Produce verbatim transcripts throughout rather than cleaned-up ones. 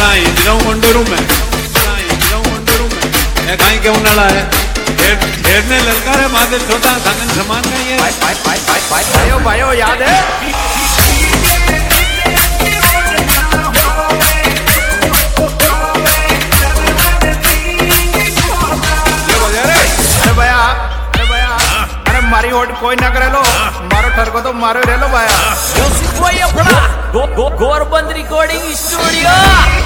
के उन्हाळा आहे घेरने ललकार है मादे छोटा सांगन समान नहीं है भाइयों भाइयों याद है अरे भैया अरे भैया अरे मारी होट कोई ना करे लो मारो ठर को तो मारो रह लो भैया गोरबंद रिकॉर्डिंग स्टूडियो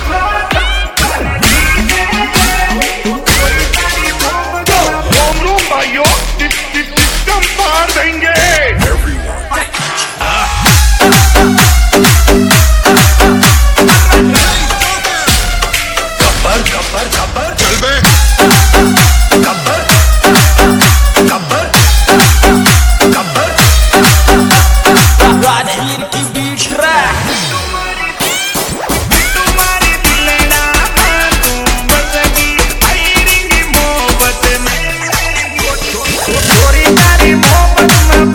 मार देंगे गब्बर गब्बर गब्बर चल बे गब्बर गब्बर गब्बर राजवीर की बीट ट्रैक तुम्हारी दिलना तुम बसगी आयरिंग मोहब्बत में चोरी तेरी मोहब्बत में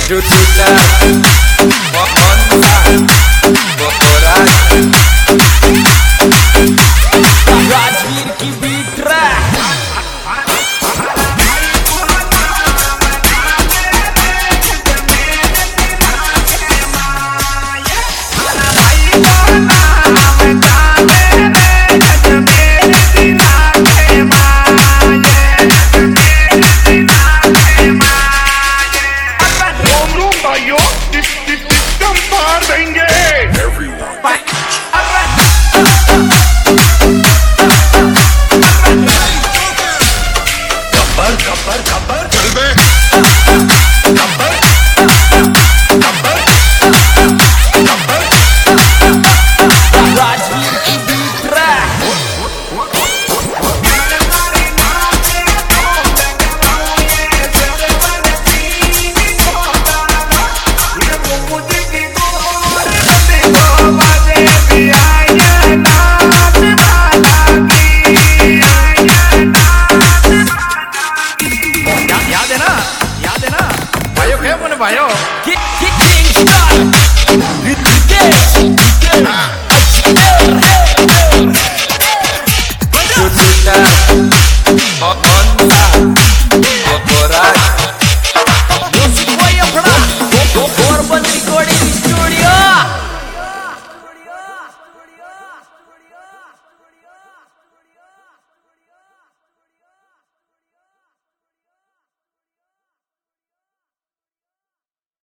Jupiter, Monza, Borat. राजवीर की बीट ट्रैक भाइयों सिस्टम मार देंगे गब्बर गब्बर गब्बर चल बे गब्बर गब्बर गब्बर राजवीर की बीट ट्रैक याद है ना याद है ना भाइयों क्या मन भाइयों किक किक किंग स्टार